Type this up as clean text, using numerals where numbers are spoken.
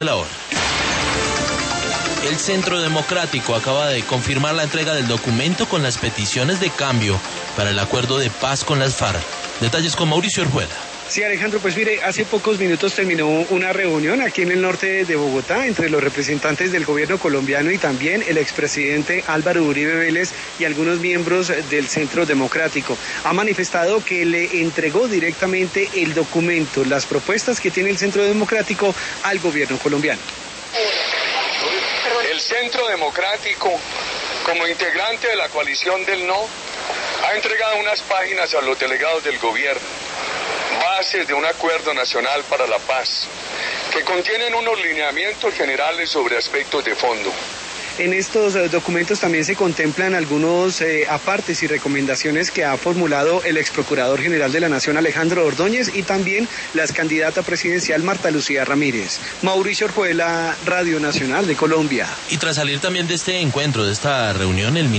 la hora. El Centro Democrático acaba de confirmar la entrega del documento con las peticiones de cambio para el acuerdo de paz con las FARC. Detalles con Mauricio Orjuela. Sí, Alejandro, pues mire, hace pocos minutos terminó una reunión aquí en el norte de Bogotá entre los representantes del gobierno colombiano y también el expresidente Álvaro Uribe Vélez y algunos miembros del Centro Democrático. Ha manifestado que le entregó directamente el documento, las propuestas que tiene el Centro Democrático al gobierno colombiano. El Centro Democrático, como integrante de la coalición del No, ha entregado unas páginas a los delegados del gobierno, bases de un acuerdo nacional para la paz, que contienen unos lineamientos generales sobre aspectos de fondo. En estos documentos también se contemplan algunos apartes y recomendaciones que ha formulado el ex procurador general de la Nación, Alejandro Ordóñez, y también la candidata presidencial Marta Lucía Ramírez. Mauricio Orjuela, Radio Nacional de Colombia. Y tras salir también de este encuentro, de esta reunión, el